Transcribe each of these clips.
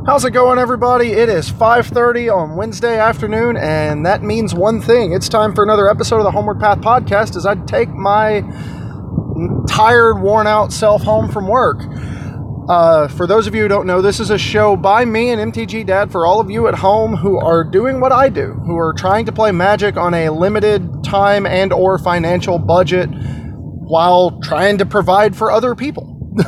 How's it going, everybody? It is 5:30 on Wednesday afternoon, and that means one thing. It's time for another episode of the Homeward Path podcast as I take my tired, worn-out self home from work. For those of you who don't know, this is a show by me and MTG Dad for all of you at home who are doing what I do, who are trying to play Magic on a limited time and or financial budget while trying to provide for other people.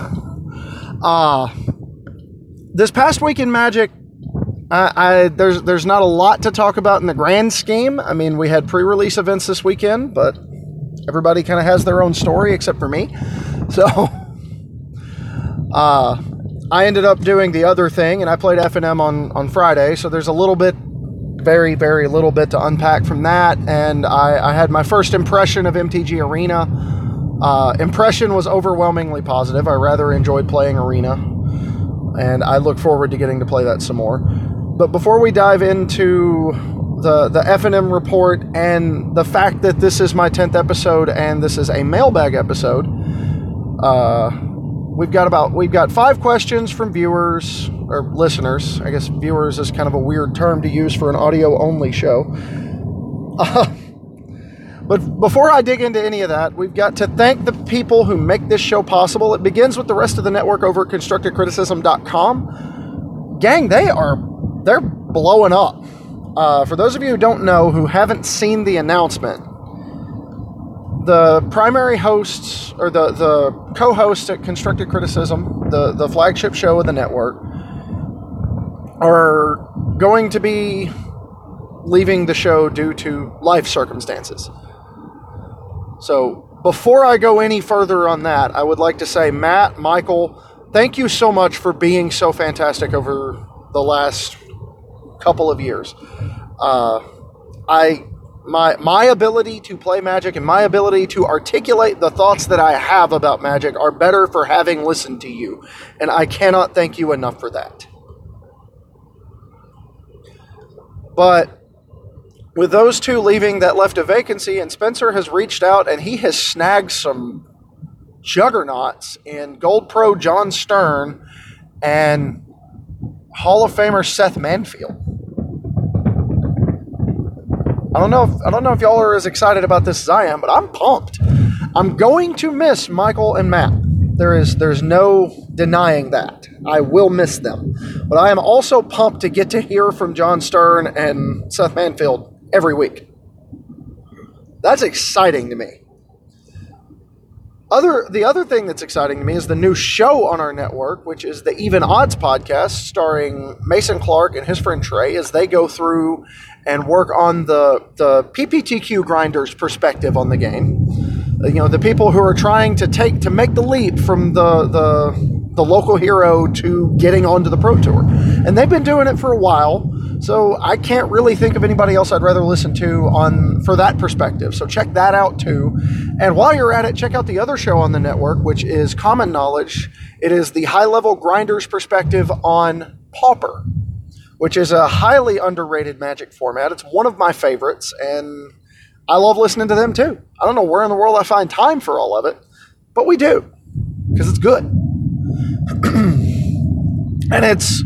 This past week in Magic, there's not a lot to talk about in the grand scheme. I mean, we had pre-release events this weekend, but everybody kind of has their own story except for me. So, I ended up doing the other thing, and I played FNM on Friday, so there's a little bit, very, very little bit to unpack from that, and I had my first impression of MTG Arena. Impression was overwhelmingly positive. I rather enjoyed playing Arena, and I look forward to getting to play that some more. But before we dive into the FNM report and the fact that this is my 10th episode and this is a mailbag episode, we've got 5 questions from viewers or listeners. I guess viewers is kind of a weird term to use for an audio-only show. But before I dig into any of that, we've got to thank the people who make this show possible. It begins with the rest of the network over at ConstructedCriticism.com. Gang, they're blowing up. For those of you who don't know, who haven't seen the announcement, the primary hosts, or the co-hosts at Constructed Criticism, the flagship show of the network, are going to be leaving the show due to life circumstances. So before I go any further on that, I would like to say, Matt, Michael, thank you so much for being so fantastic over the last couple of years. My ability to play Magic and my ability to articulate the thoughts that I have about Magic are better for having listened to you, and I cannot thank you enough for that. But with those two leaving, that left a vacancy, and Spencer has reached out and he has snagged some juggernauts in Gold Pro John Stern and Hall of Famer Seth Manfield. I don't know if y'all are as excited about this as I am, but I'm pumped. I'm going to miss Michael and Matt. There's no denying that. I will miss them. But I am also pumped to get to hear from John Stern and Seth Manfield every week. That's exciting to me. The other thing that's exciting to me is the new show on our network, which is the Even Odds podcast, starring Mason Clark and his friend Trey, as they go through and work on the PPTQ grinders' perspective on the game. You know, the people who are trying to make the leap from the local hero to getting onto the Pro Tour. And they've been doing it for a while, so I can't really think of anybody else I'd rather listen to for that perspective. So check that out too. And while you're at it, check out the other show on the network, which is Common Knowledge. It is the high-level grinders perspective on Pauper, which is a highly underrated Magic format. It's one of my favorites, and I love listening to them too. I don't know where in the world I find time for all of it, but we do, because it's good. And it's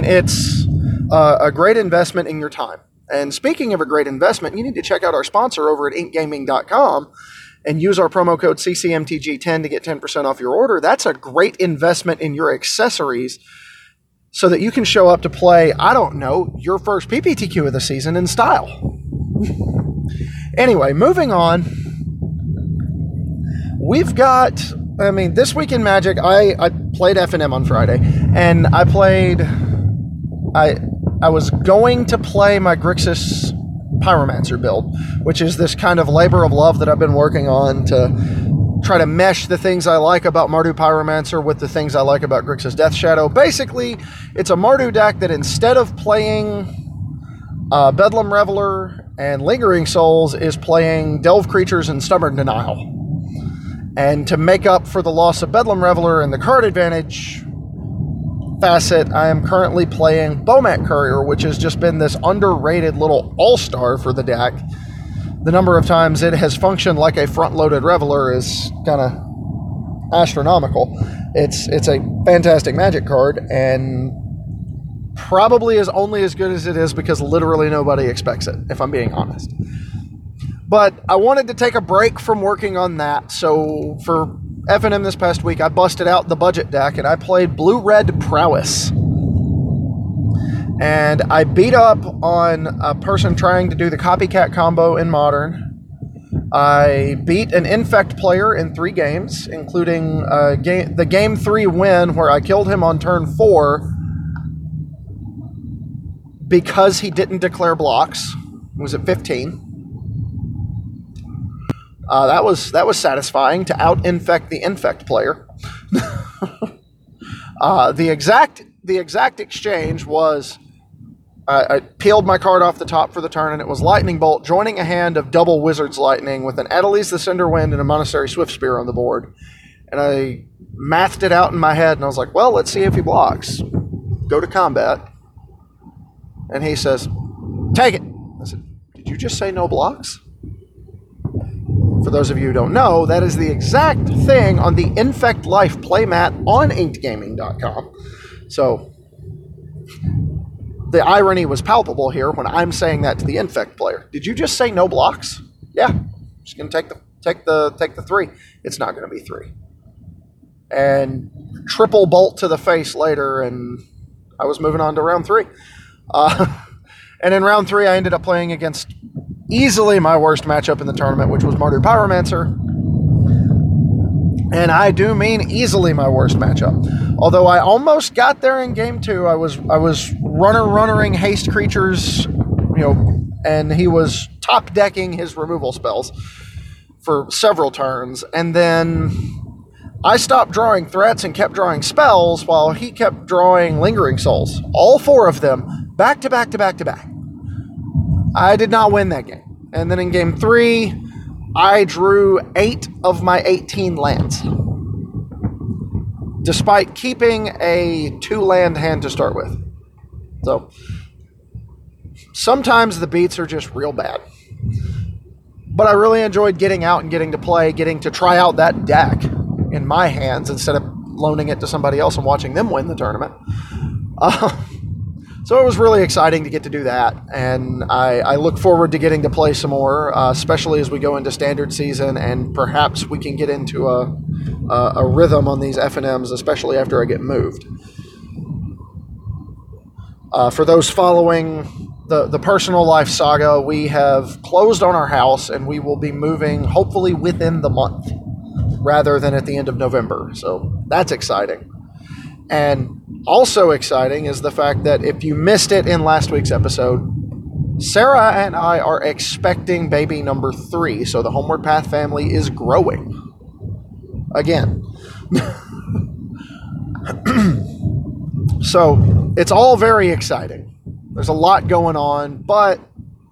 a great investment in your time. And speaking of a great investment, you need to check out our sponsor over at inkgaming.com and use our promo code CCMTG10 to get 10% off your order. That's a great investment in your accessories so that you can show up to play, I don't know, your first PPTQ of the season in style. Anyway, moving on. We've got, this week in Magic, I played FNM on Friday, and I was going to play my Grixis Pyromancer build, which is this kind of labor of love that I've been working on to try to mesh the things I like about Mardu Pyromancer with the things I like about Grixis Death Shadow. Basically, it's a Mardu deck that instead of playing Bedlam Reveler and Lingering Souls is playing Delve Creatures and Stubborn Denial. And to make up for the loss of Bedlam Reveler and the card advantage facet, I am currently playing Bomat Courier, which has just been this underrated little all-star for the deck. The number of times it has functioned like a front-loaded Reveler is kind of astronomical. It's a fantastic Magic card, and probably is only as good as it is because literally nobody expects it, if I'm being honest. But I wanted to take a break from working on that, so for FNM this past week, I busted out the budget deck and I played Blue-Red Prowess. And I beat up on a person trying to do the copycat combo in Modern. I beat an Infect player in 3 games, including the Game 3 win where I killed him on turn 4 because he didn't declare blocks. It was at 15. That was satisfying to out-infect the Infect player. The exact exchange was I peeled my card off the top for the turn, and it was Lightning Bolt joining a hand of double Wizard's Lightning with an Adelise the Cinder Wind and a Monastery Swift Spear on the board. And I mathed it out in my head, and I was like, well, let's see if he blocks. Go to combat. And he says, take it. I said, did you just say no blocks? For those of you who don't know, that is the exact thing on the Infect Life playmat on inkedgaming.com. So the irony was palpable here when I'm saying that to the Infect player. Did you just say no blocks? Yeah. I'm just going to take the 3. It's not going to be 3. And triple bolt to the face later, and I was moving on to round 3. And in round 3, I ended up playing against easily my worst matchup in the tournament, which was Mardu Pyromancer. And I do mean easily my worst matchup. Although I almost got there in game 2, I was runnering haste creatures, and he was top decking his removal spells for several turns, and then I stopped drawing threats and kept drawing spells while he kept drawing Lingering Souls. All 4 of them, back to back to back to back. I did not win that game. And then in game 3, I drew 8 of my 18 lands, despite keeping a 2-land hand to start with. So sometimes the beats are just real bad. But I really enjoyed getting out and getting to play, getting to try out that deck in my hands instead of loaning it to somebody else and watching them win the tournament. So it was really exciting to get to do that, and I look forward to getting to play some more, especially as we go into standard season, and perhaps we can get into a rhythm on these FNMs, especially after I get moved. For those following the personal life saga, we have closed on our house, and we will be moving hopefully within the month rather than at the end of November. So that's exciting. And also exciting is the fact that if you missed it in last week's episode, Sarah and I are expecting baby number 3. So the Homeward Path family is growing again. So it's all very exciting. There's a lot going on, but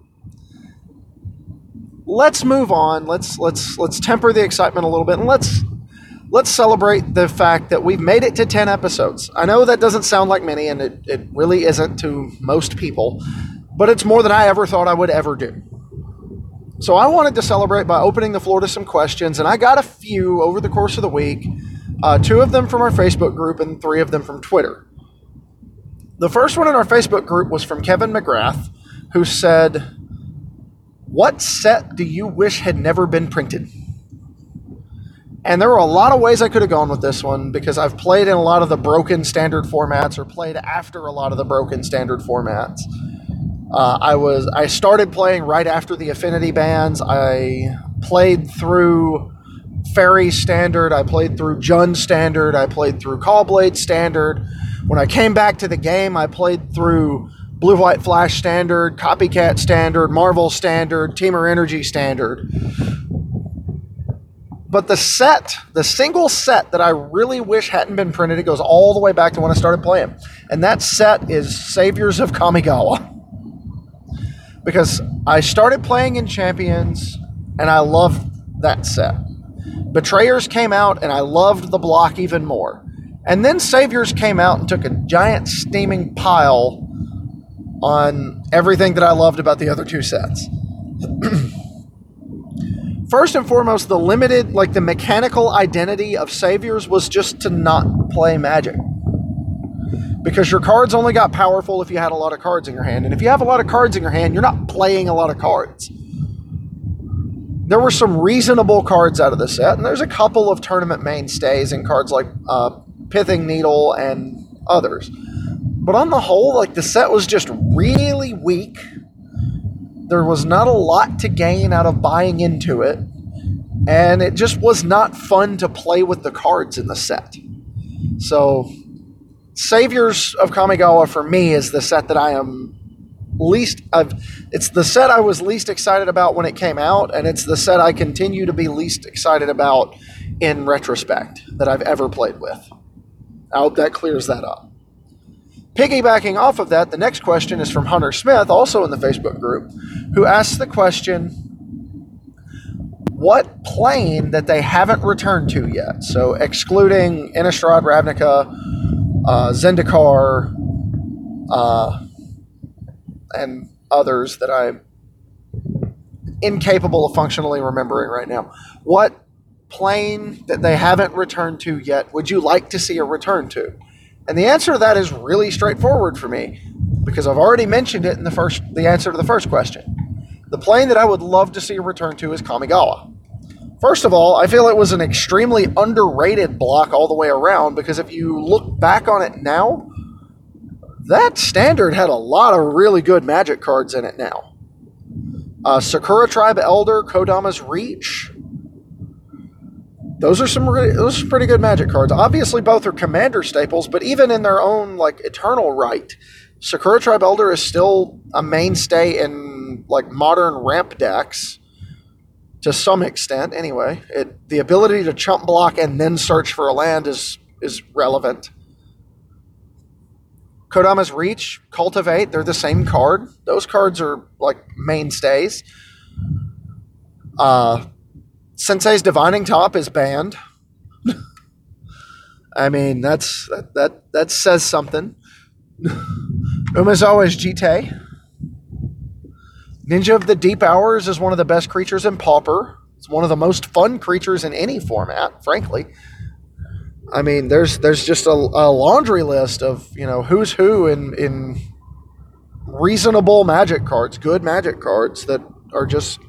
let's move on. Let's temper the excitement a little bit, and let's celebrate the fact that we've made it to 10 episodes. I know that doesn't sound like many, and it really isn't to most people, but it's more than I ever thought I would ever do. So I wanted to celebrate by opening the floor to some questions, and I got a few over the course of the week, 2 of them from our Facebook group and 3 of them from Twitter. The first one in our Facebook group was from Kevin McGrath, who said, "What set do you wish had never been printed?" And there were a lot of ways I could have gone with this one, because I've played in a lot of the broken standard formats, or played after a lot of the broken standard formats. I started playing right after the Affinity bans. I played through Fairy Standard. I played through Jund Standard. I played through Callblade Standard. When I came back to the game, I played through Blue-White Flash Standard, Copycat Standard, Marvel Standard, Temur Energy Standard. But the single set that I really wish hadn't been printed, it goes all the way back to when I started playing. And that set is Saviors of Kamigawa. Because I started playing in Champions, and I loved that set. Betrayers came out, and I loved the block even more. And then Saviors came out and took a giant steaming pile on everything that I loved about the other 2 sets. First and foremost, the mechanical identity of Saviors was just to not play Magic. because your cards only got powerful if you had a lot of cards in your hand. And if you have a lot of cards in your hand, you're not playing a lot of cards. There were some reasonable cards out of the set, and there's a couple of tournament mainstays in cards like Pithing Needle and others. But on the whole, like, the set was just really weak. There was not a lot to gain out of buying into it, and it just was not fun to play with the cards in the set. So, Saviors of Kamigawa for me is the set that I am it's the set I was least excited about when it came out, and it's the set I continue to be least excited about in retrospect that I've ever played with. I hope that clears that up. Piggybacking off of that, the next question is from Hunter Smith, also in the Facebook group, who asks the question, what plane that they haven't returned to yet, so excluding Innistrad, Ravnica, Zendikar, and others that I'm incapable of functionally remembering right now. What plane that they haven't returned to yet would you like to see a return to? And the answer to that is really straightforward for me, because I've already mentioned it in the answer to the first question. The plane that I would love to see a return to is Kamigawa. First of all, I feel it was an extremely underrated block all the way around, because if you look back on it now, that standard had a lot of really good Magic cards in it now. Sakura Tribe Elder, Kodama's Reach. Those are pretty good Magic cards. Obviously, both are Commander staples, but even in their own, like, Eternal right, Sakura Tribe Elder is still a mainstay in, like, modern ramp decks to some extent. Anyway, the ability to chump block and then search for a land is relevant. Kodama's Reach, Cultivate, they're the same card. Those cards are, like, mainstays. Sensei's Divining Top is banned. I mean, that says something. Umezawa's Jite. Ninja of the Deep Hours is one of the best creatures in Pauper. It's one of the most fun creatures in any format, frankly. I mean, there's just a laundry list of, who's who in reasonable Magic cards, good Magic cards that are just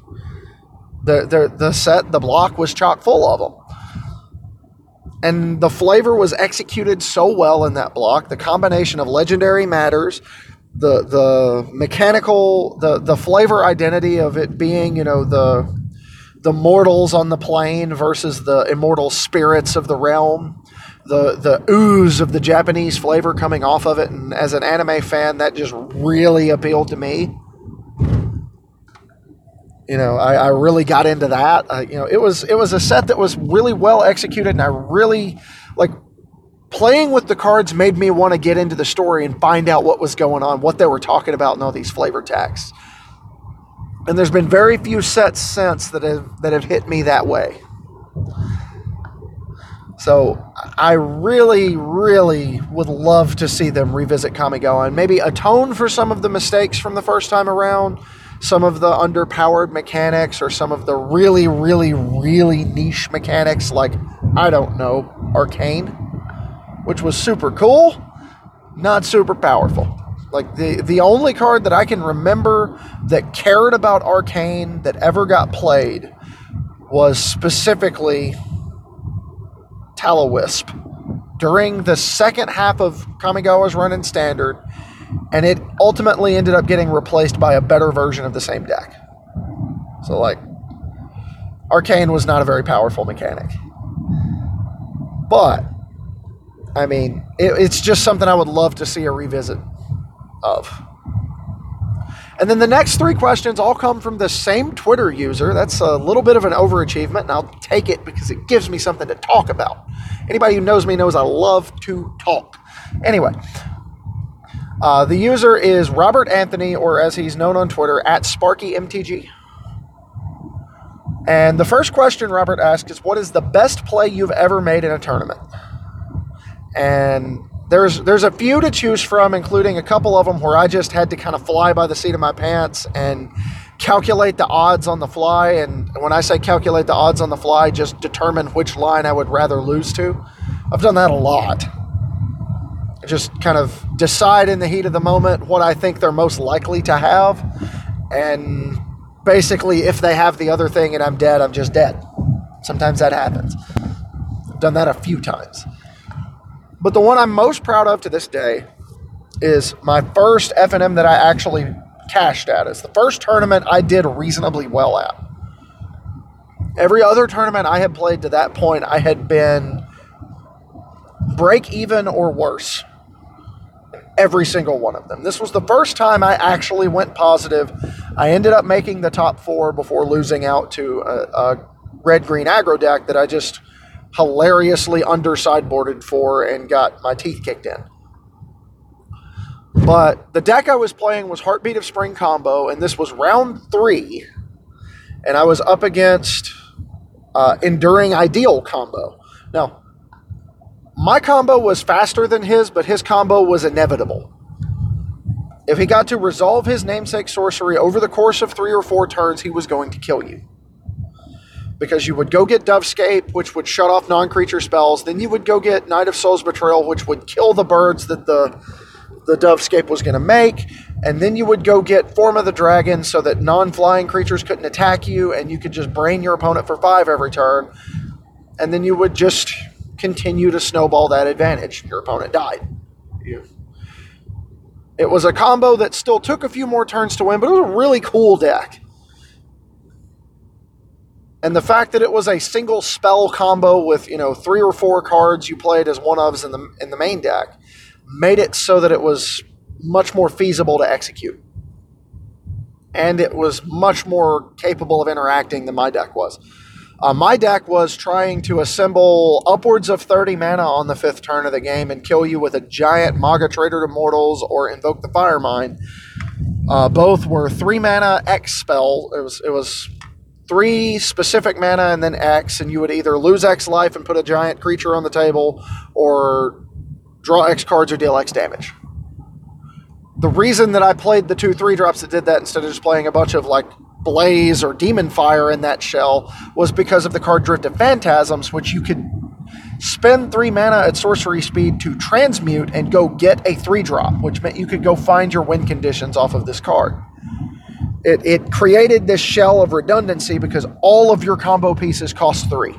the block was chock full of them. And the flavor was executed so well in that block. The combination of legendary matters, the mechanical, the flavor identity of it being, the mortals on the plane versus the immortal spirits of the realm, the ooze of the Japanese flavor coming off of it, and as an anime fan, that just really appealed to me. I really got into that. It was a set that was really well executed, and I really, like, playing with the cards made me want to get into the story and find out what was going on, what they were talking about in all these flavor texts. And there's been very few sets since that have hit me that way. So I really, really would love to see them revisit Kamigawa and maybe atone for some of the mistakes from the first time around, some of the underpowered mechanics, or some of the really, really, really niche mechanics like, I don't know, Arcane, which was super cool, not super powerful. Like, the only card that I can remember that cared about Arcane that ever got played was specifically Tallowisp during the second half of Kamigawa's run in Standard, and it ultimately ended up getting replaced by a better version of the same deck. So, like, Arcane was not a very powerful mechanic. But, I mean, it's just something I would love to see a revisit of. And then the next three questions all come from the same Twitter user. That's a little bit of an overachievement, and I'll take it because it gives me something to talk about. Anybody who knows me knows I love to talk. Anyway, the user is Robert Anthony, or as he's known on Twitter, @SparkyMTG. And the first question Robert asked is, what is the best play you've ever made in a tournament? And there's a few to choose from, including a couple of them where I just had to kind of fly by the seat of my pants and calculate the odds on the fly. And when I say calculate the odds on the fly, just determine which line I would rather lose to. I've done that a lot. just kind of decide in the heat of the moment what I think they're most likely to have. And basically, if they have the other thing and I'm dead, I'm just dead. Sometimes that happens. I've done that a few times. But the one I'm most proud of to this day is my first FNM that I actually cashed at. It's the first tournament I did reasonably well at. Every other tournament I had played to that point, I had been break even or worse. Every single one of them. This was the first time I actually went positive. I ended up making the top 4 before losing out to a red-green aggro deck that I just hilariously under-sideboarded for and got my teeth kicked in. But the deck I was playing was Heartbeat of Spring combo, and this was round 3, and I was up against Enduring Ideal combo. Now, my combo was faster than his, but his combo was inevitable. If he got to resolve his namesake sorcery over the course of 3 or 4 turns, he was going to kill you. Because you would go get Dovescape, which would shut off non-creature spells. Then you would go get Night of Soul's Betrayal, which would kill the birds that the Dovescape was going to make. And then you would go get Form of the Dragon so that non-flying creatures couldn't attack you, and you could just brain your opponent for 5 every turn. And then you would just continue to snowball that advantage. Your opponent died. It was a combo that still took a few more turns to win, but it was a really cool deck. And the fact that it was a single spell combo with, 3 or 4 cards you played as one-ofs in the main deck made it so that it was much more feasible to execute. And it was much more capable of interacting than my deck was. My deck was trying to assemble upwards of 30 mana on the 5th turn of the game and kill you with a giant Maga Trader to Mortals or Invoke the Firemind. Both were 3 mana X spell. It was 3 specific mana and then X, and you would either lose X life and put a giant creature on the table, or draw X cards or deal X damage. The reason that I played the 2/3 drops that did that instead of just playing a bunch of Blaze or Demon Fire in that shell was because of the card Drift of Phantasms, which you could spend 3 mana at sorcery speed to transmute and go get a 3-drop, which meant you could go find your win conditions off of this card. It created this shell of redundancy because all of your combo pieces cost 3.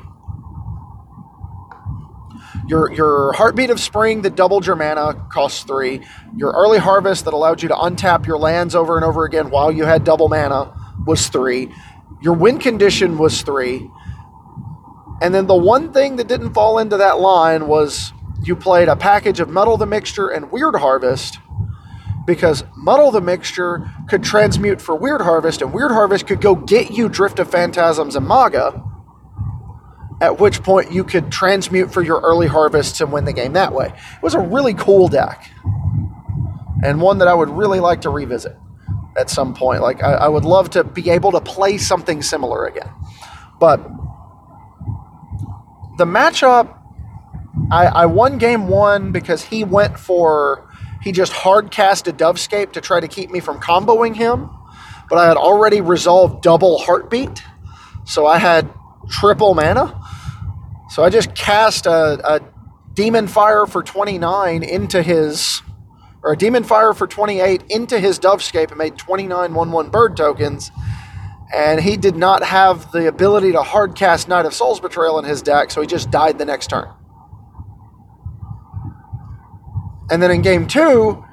Your Heartbeat of Spring that doubled your mana costs 3. Your Early Harvest that allowed you to untap your lands over and over again while you had double mana was 3. Your win condition was 3. And then the one thing that didn't fall into that line was you played a package of Muddle the Mixture and Weird Harvest, because Muddle the Mixture could transmute for Weird Harvest, and Weird Harvest could go get you Drift of Phantasms and Maga, at which point you could transmute for your Early Harvests and win the game that way. It was a really cool deck, and one that I would really like to revisit at some point. I would love to be able to play something similar again. But the matchup, I won game 1 because he just hard cast a Dovescape to try to keep me from comboing him, but I had already resolved double Heartbeat, so I had triple mana. So I just cast a Demon Fire for 29 into his, or a Demon Fire for 28 into his Dovescape and made 29 1/1 bird tokens, and he did not have the ability to hard cast Night of Soul's Betrayal in his deck, so he just died the next turn. And then in game 2,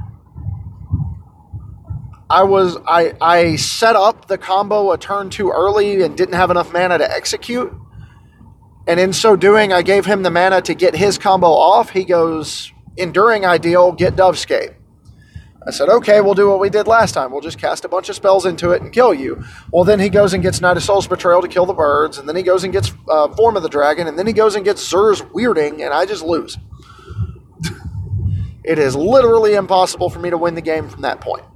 I set up the combo a turn too early and didn't have enough mana to execute. And in so doing, I gave him the mana to get his combo off. He goes, Enduring Ideal, get Dovescape. I said, okay, we'll do what we did last time. We'll just cast a bunch of spells into it and kill you. Well, then he goes and gets Night of Soul's Betrayal to kill the birds, and then he goes and gets Form of the Dragon, and then he goes and gets Zur's Weirding, and I just lose. It is literally impossible for me to win the game from that point.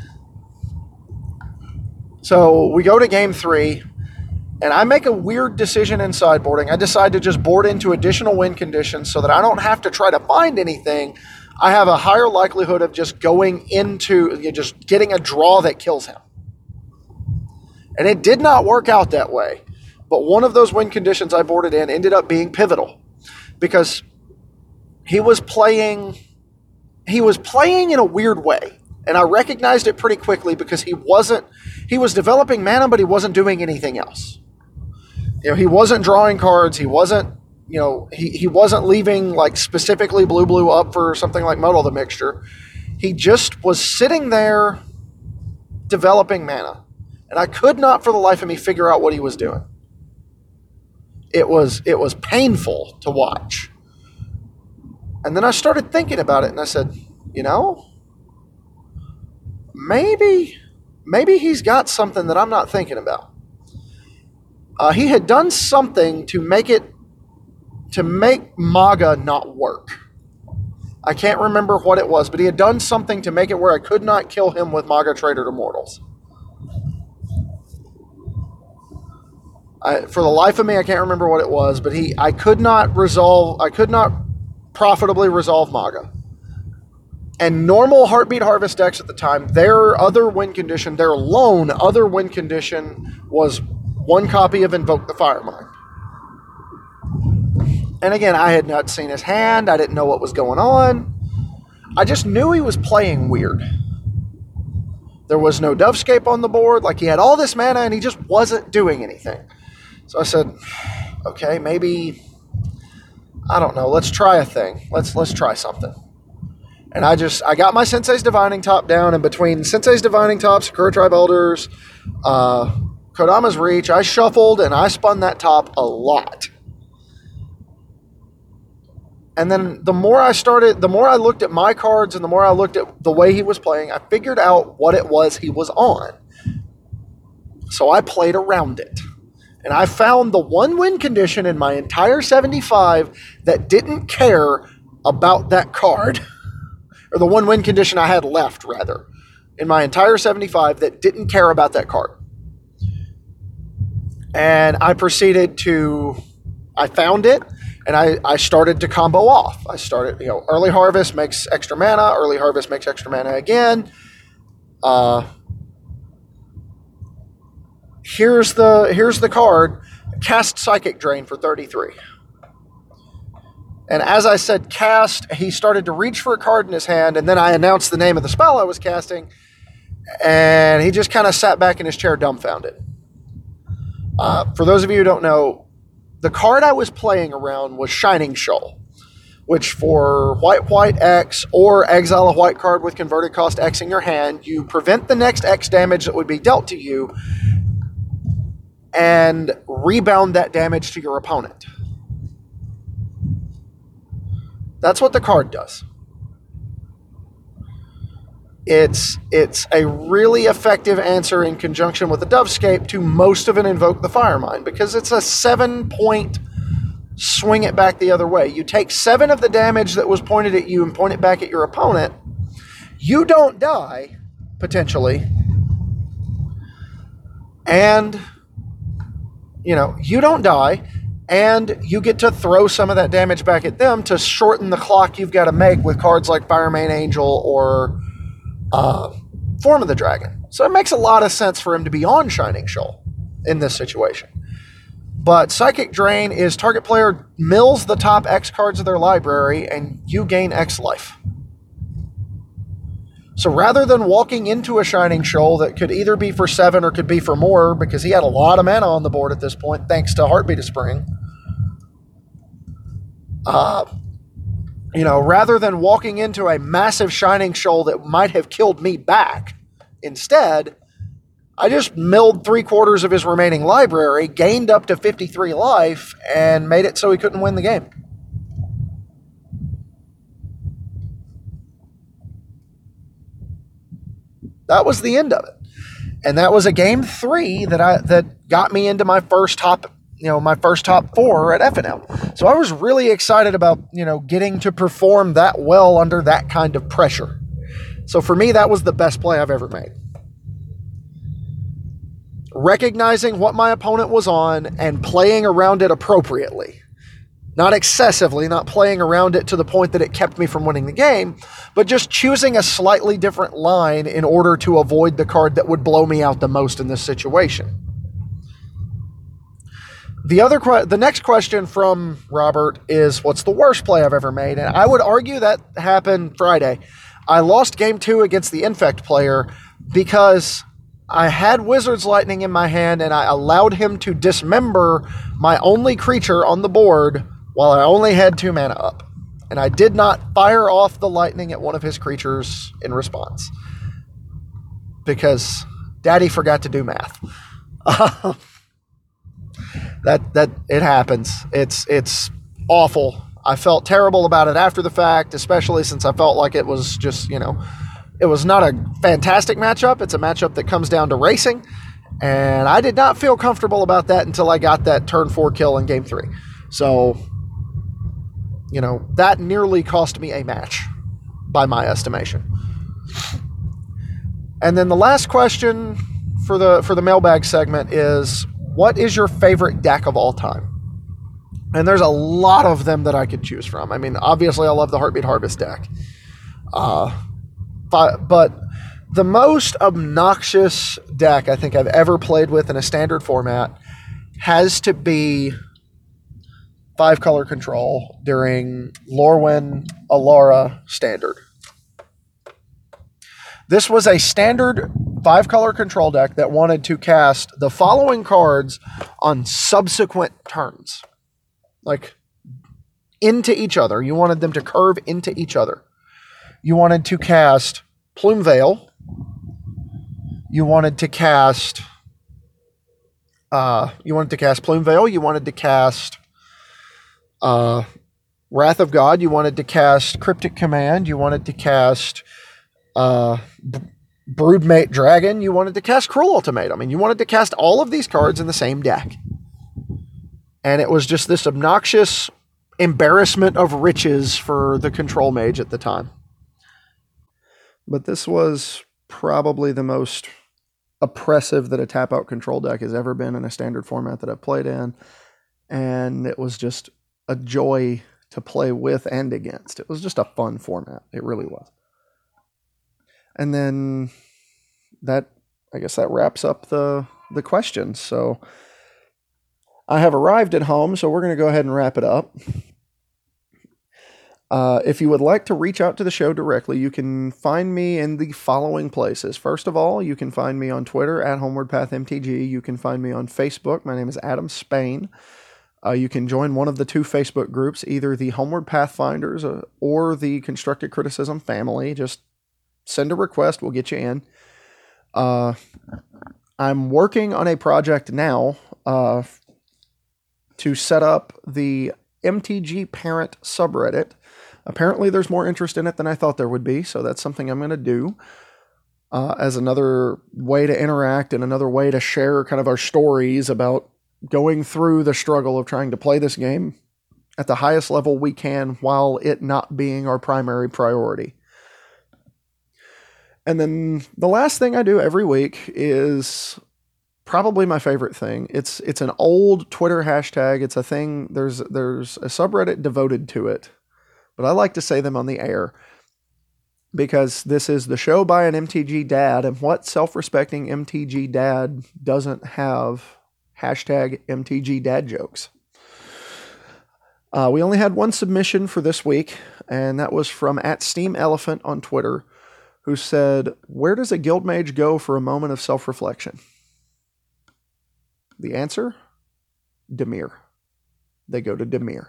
So we go to game 3, and I make a weird decision in sideboarding. I decide to just board into additional win conditions so that I don't have to try to find anything. I have a higher likelihood of just going into, just getting a draw that kills him. And it did not work out that way. But one of those win conditions I boarded in ended up being pivotal, because he was playing he was playing in a weird way. And I recognized it pretty quickly because he was developing mana, but he wasn't doing anything else. He wasn't drawing cards. He wasn't, he wasn't leaving like specifically blue up for something like Muddle the Mixture. He just was sitting there developing mana. And I could not for the life of me figure out what he was doing. It was painful to watch. And then I started thinking about it and I said, maybe he's got something that I'm not thinking about. He had done something to make Maga not work. I can't remember what it was, but he had done something to make it where I could not kill him with Maga Trader to Mortals. For the life of me, I can't remember what it was, but I could not profitably resolve Maga. And normal Heartbeat Harvest decks at the time, their lone other win condition was one copy of Invoke the Firemind. And again, I had not seen his hand. I didn't know what was going on. I just knew he was playing weird. There was no Dovescape on the board. Like, he had all this mana and he just wasn't doing anything. So I said, okay, maybe, I don't know, let's try a thing. Let's try something. And I got my Sensei's Divining Top down, and between Sensei's Divining Top, Sakura Tribe Elders, Kodama's Reach, I shuffled and I spun that top a lot. And then the more I looked at my cards and the more I looked at the way he was playing, I figured out what it was he was on. So I played around it. And I found the one win condition in my entire 75 that didn't care about that card. Or the one win condition I had left, rather, in my entire 75 that didn't care about that card. And I found it, and I started to combo off. I started, Early Harvest makes extra mana, Early Harvest makes extra mana again. Here's the card, Cast Psychic Drain for 33. And as I said cast, he started to reach for a card in his hand, and then I announced the name of the spell I was casting, and he just kind of sat back in his chair dumbfounded. For those of you who don't know, the card I was playing around was Shining Shoal, which for white X or exile a white card with converted cost X in your hand, you prevent the next X damage that would be dealt to you and rebound that damage to your opponent. That's what the card does. It's a really effective answer in conjunction with the Dovescape to most of an Invoke the Firemind, because it's a 7-point swing it back the other way. You take 7 of the damage that was pointed at you and point it back at your opponent. You don't die, potentially. And, you don't die. And you get to throw some of that damage back at them to shorten the clock you've got to make with cards like Firemane Angel or Form of the Dragon. So it makes a lot of sense for him to be on Shining Shoal in this situation. But Psychic Drain is target player mills the top X cards of their library and you gain X life. So rather than walking into a Shining Shoal that could either be for 7 or could be for more, because he had a lot of mana on the board at this point thanks to Heartbeat of Spring, rather than walking into a massive Shining Shoal that might have killed me back, instead, I just milled 3/4 of his remaining library, gained up to 53 life, and made it so he couldn't win the game. That was the end of it. And that was a game 3 that got me into my first top 4 at FNM. So I was really excited about, getting to perform that well under that kind of pressure. So for me, that was the best play I've ever made. Recognizing what my opponent was on and playing around it appropriately. Not excessively, not playing around it to the point that it kept me from winning the game, but just choosing a slightly different line in order to avoid the card that would blow me out the most in this situation. The next question from Robert is, what's the worst play I've ever made? And I would argue that happened Friday. I lost game 2 against the Infect player because I had Wizard's Lightning in my hand and I allowed him to dismember my only creature on the board while I only had 2 mana up. And I did not fire off the lightning at one of his creatures in response. Because Daddy forgot to do math. That it happens. It's awful. I felt terrible about it after the fact, especially since I felt like it was just, it was not a fantastic matchup. It's a matchup that comes down to racing. And I did not feel comfortable about that until I got that turn 4 kill in game 3. So, that nearly cost me a match by my estimation. And then the last question for the mailbag segment is, what is your favorite deck of all time? And there's a lot of them that I could choose from. I mean, obviously I love the Heartbeat Harvest deck. But the most obnoxious deck I think I've ever played with in a standard format has to be 5-color control during Lorwyn Alara Standard. This was a standard 5-color control deck that wanted to cast the following cards on subsequent turns. Like, into each other. You wanted them to curve into each other. You wanted to cast Plume Veil. You wanted to cast Plume Veil. You wanted to cast Wrath of God. You wanted to cast Cryptic Command. You wanted to cast Broodmate Dragon. You wanted to cast Cruel Ultimatum. And you wanted to cast all of these cards in the same deck. And it was just this obnoxious embarrassment of riches for the control mage at the time. But this was probably the most oppressive that a tap-out control deck has ever been in a standard format that I've played in. And it was just a joy to play with and against. It was just a fun format. It really was. And then I guess that wraps up the questions. So I have arrived at home, so we're going to go ahead and wrap it up. If you would like to reach out to the show directly, you can find me in the following places. First of all, you can find me on Twitter at HomewardPathMTG. You can find me on Facebook. My name is Adam Spain. You can join one of the 2 Facebook groups, either the Homeward Pathfinders or the Constructed Criticism family. Just send a request. We'll get you in. I'm working on a project now to set up the MTG Parent subreddit. Apparently there's more interest in it than I thought there would be, so that's something I'm going to do as another way to interact and another way to share kind of our stories about going through the struggle of trying to play this game at the highest level we can while it not being our primary priority. And then the last thing I do every week is probably my favorite thing. It's an old Twitter hashtag. It's a thing. There's a subreddit devoted to it, but I like to say them on the air because this is the show by an MTG dad, and what self-respecting MTG dad doesn't have hashtag MTG dad jokes? We only had one submission for this week, and that was from @SteamElephant on Twitter, who said, "Where does a guild mage go for a moment of self-reflection?" The answer? Dimir. They go to Dimir.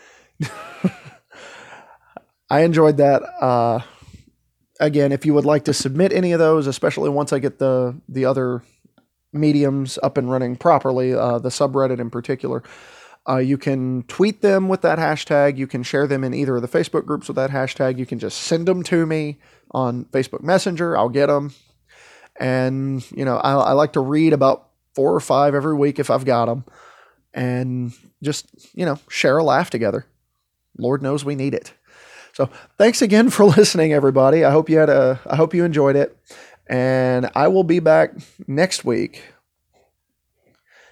I enjoyed that. Again, if you would like to submit any of those, especially once I get the other mediums up and running properly, the subreddit in particular, you can tweet them with that hashtag. You can share them in either of the Facebook groups with that hashtag. You can just send them to me on Facebook Messenger. I'll get them. And, I like to read about 4 or 5 every week if I've got them. And just, share a laugh together. Lord knows we need it. So thanks again for listening, everybody. I hope you enjoyed it. And I will be back next week.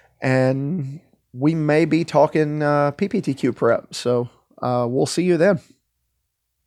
And we may be talking PPTQ prep. So we'll see you then.